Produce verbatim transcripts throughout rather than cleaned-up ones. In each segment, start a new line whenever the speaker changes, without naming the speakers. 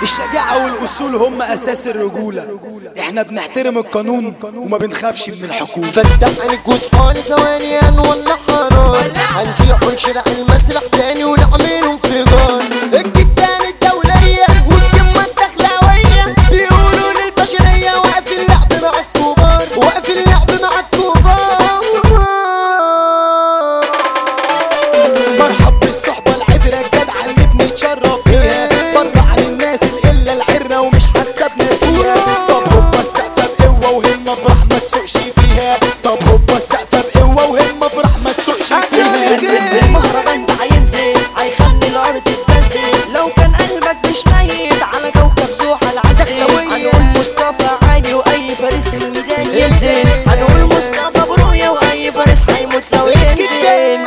الشجاعة والأصول هم أساس الرجولة. احنا بنحترم القانون وما بنخافش من الحكومة.
فتح عينك وصحاني ثواني هنولع حرار، هنسيح ونشرع المسرح تاني ونعمل انفجار. الجدان الدولية والقمة الدخلاوية بيقولوا للبشرية واقف اللعب مع الكبار، واقف اللعب مع الكبار.
مرحب بالصحبة العبرة الجدعة اللي بنتشرف فيها، بره عن الناس القلة العرة ومش حاسة بنفسيها. طب هوبا السقفة بقوة وهمة افرح ما تسوقش فيها، طب هوبا السقفة بقوة وهمة افرح ما تسوقش فيها.
المهرجان ده هينزل هيخلي الارض تتزلزل، لو كان قلبك مش ميت على كوكب زحل عزل. هنقول مصطفى عادي واي فارس في الميدان ينزل، هنقول مصطفى برؤية واي فارس هيموت لو ينزل.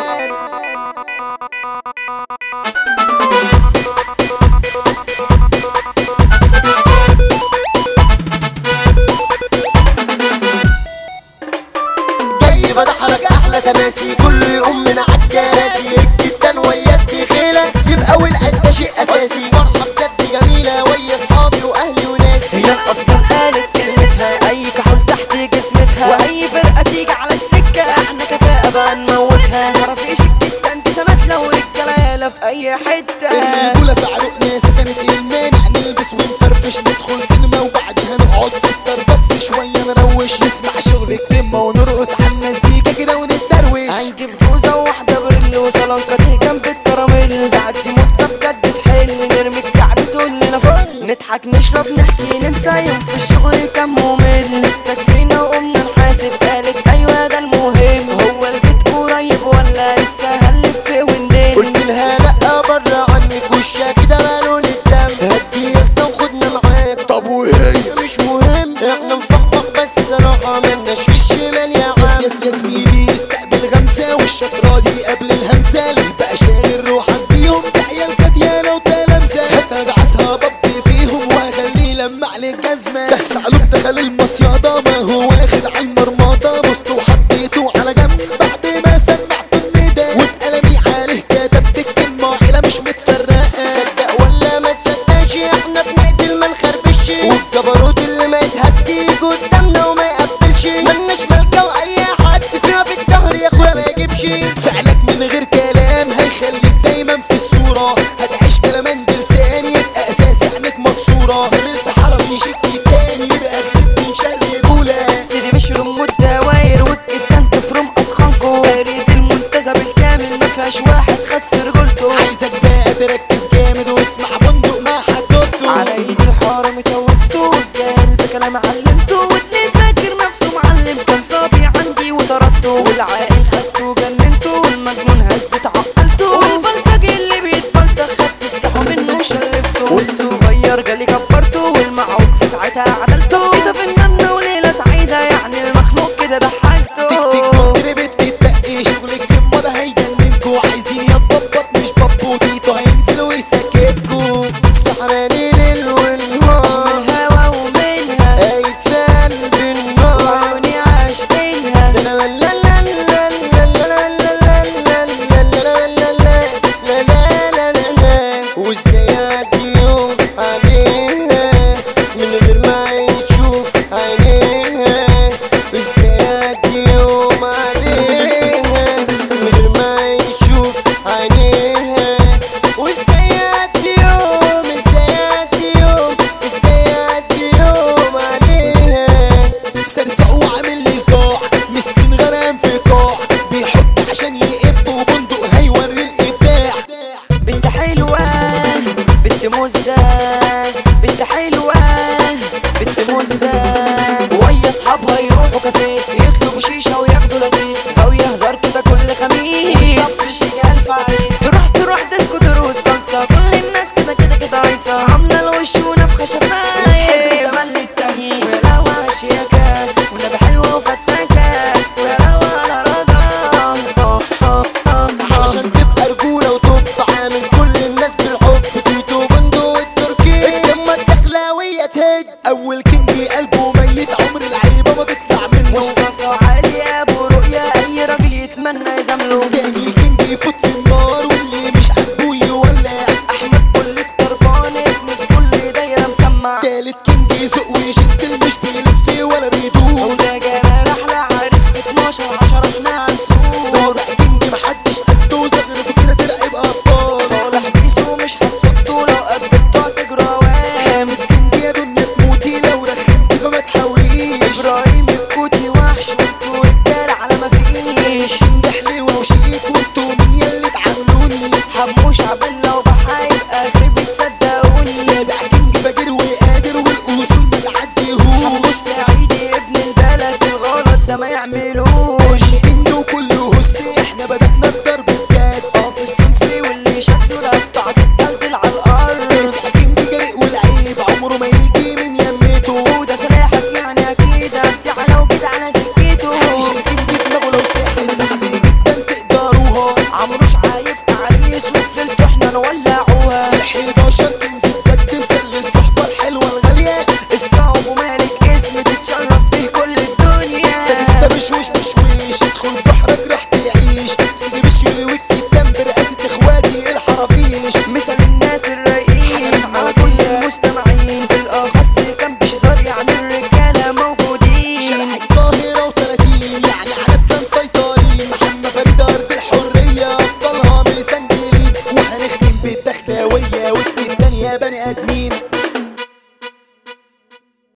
جاي بضحك احلى تماسي كل يوم من عالكراسي. الجدان ويا الدخيلة يبقى والقد ده شيء اساسي. فرحة بجد جميلة ويا اصحابي واهلي وناسي.
هي الابطال قالت كلمتها، اي كحول تحت جسمتها واي فرقة تيجي على السكة احنا كفاءة بقى نموتها. مفيش الجدان دي سند لو رجالة في اي حتة.
الرجولة في عروقنا سكنت المانع، نلبس ونفرفش ندخل سينما وبعدها نقعد في ستاربكس شوية نروش، نسمع شغل الكلمة ونرقص على المزيكا كده ونتدروش.
هنجيب جوزة وواحدة بريل وصلانكة جنب الكراميل، تعدي مصة بجد تحل نرمي الكعب تقول لنا فل. نضحك نشرب نحكي ننسى يوم في الشغل كان ممل، استكفينا وقمنا نحاسب قالت ايوه ده المهم. هو البيت قريب ولا لسه هنلف وندل؟
قلت لها لا بره عنك وشها كده مالون الدم، هدي يا اسطى وخدنا معاك.
طب وهي
مش مهم احنا نفخفخ بس صراحة ملناش في الشمال يا عم.
يا زميلي استقبل غمسة والشطرة دي قبل الهمسة، اللي بقى شاغل روحك بيهم تعيال كديانة وتلامسة. هتدعسها بطي فيهم وهخليه لمع عليك جزمة. ده سعلوك دخل المصيادة ما هو واخد على المرماطة، بسطه وحطيته على جنب بعد ما سمعت الندى، وبقلمي عليه كتبت الكلمة عيلة مش متفرقة.
صدق ولا ما تصدقش احنا بنقتل ما نخربش، والجبروت اللي ما يتهدي قدامنا وما يقبلش. ملناش ملكة واي حد فيها في الدهر يا اخويا ما يجيبش.
فعلك من غير كلام هيخليك دايما في الصورة، هتعيش كلام لساني يبقى اساس عينك مكسورة. زميلت حرامي شكي تاني يبقى كسبت شر رجولة.
سيدي بشرم والدواير والكتان تفرم اطخانكو، دايرة المنتزه بالكامل مفيهاش واحد خس رجولته.
عايزك بقى تركز جامد واسمع بندق مع حدوته.
على ايد الحرامي توبته والجاهل بكلام علمته، واللي فاكر نفسه معلم كان صبي عندي وطردته، والعاقل خدته جننته والمجنون هزت عقلته، والبلطجي اللي بيتبلطج خدت سلاحه منه شلفته، والصغير جالي كبرته والمعوج في ساعتها عدلته. كده فنان وليلة سعيدة يعني المخلوق كده ضحكته.
تك تك دم بت تتبقي شغل الكلمة ده هيجننكوا، عايزين يتبطبط مش بطبوطيتو هينزلوا يسكتكوا.
سحراني ليل ونهار
من الهوا ومنها
هيتفان بالنار
وعيوني عاشقينها.
لا لا لا لا لا لا لا لا لا لا لا لا لا. وازاي يعدي يوم عليها من غير ما يشوف عينيها، وازاي يعدي يوم عليها من غير ما يشوف عينيها، وازاي يعدي يوم ازاي يعدي يوم ازاي يعدي يوم عليها.
سرسع وعامل لي صداع مسكين غرام في قاع، بيحط عشان يقب وبندق هيوري الابداع.
بنت حلوة بنت مزة، بنت حلوة بنت مزة، ويا اصحابها يروحوا كافيه يطلبوا شيشة وياخدوا لديه، او يهزر كده كل خميس. طب الشجال فايس تروح تروح ديسكو دروس صلصة، كل الناس كده كده كده عايزة عاملة الوش ونفخة شفايف تملي التهيس. روى شياكة ونبي حلوة وفتاكة وروى على رضا
عشان تبقى رجولة وتبقى عامل كل الناس بالحب. تيتو بندو والتركي القمة الدخلاوية تهد.
اول كينج قلبه ميت عمر العيبة ما تطلع منه.
مصطفى علي
بيسوق ويشد مش بيلف ولا بيدوق.
وده جمال احلى عريس في اتناشر عشرة احنا هنسوق.
ده بقى كينج محدش قده وزغرته كده ترعب ابطال.
صالح بيسو مش هتصده لو قبلته هتجرى واد.
خامس كينج يا دنيا تموتي لو رخمتي فما تحاوليش.
ابراهيم الكوتي وحش وانتو رجاله على ما فيش.
كينج حلوة وشيك وانتو مين ياللي تعاملوني.
حموش عبله وبحايب اخري بتصدقوني.
سابع كينج فاجر وقادر والاصول ما تعديهوش.
حموش سعيدي ابن البلد الغلط ده ما يعملوش.
كينج وكله هس احنا بدأنا الضرب بجد.
اه في السنسي واللي شكله رقبته هتتدلدل على الارض.
تسع كينج جريء والعيب عمره ما يجي من يمته.
وده سلاحك يعني اكيد هبدع لو جيت على سكته.
عايش الكينج دماغه لو ساحت صعب جدا تقدروها.
عمروش عايف عريس وفي ليلته احنا نولعوها.
الحداشر كينج بجد مسلي الصحبة الحلوة الغالية.
الصعب ومالك اسم تتشرف فيه كل الدنيا.
انت مشوش مشويش ادخل بحرك راح تعيش.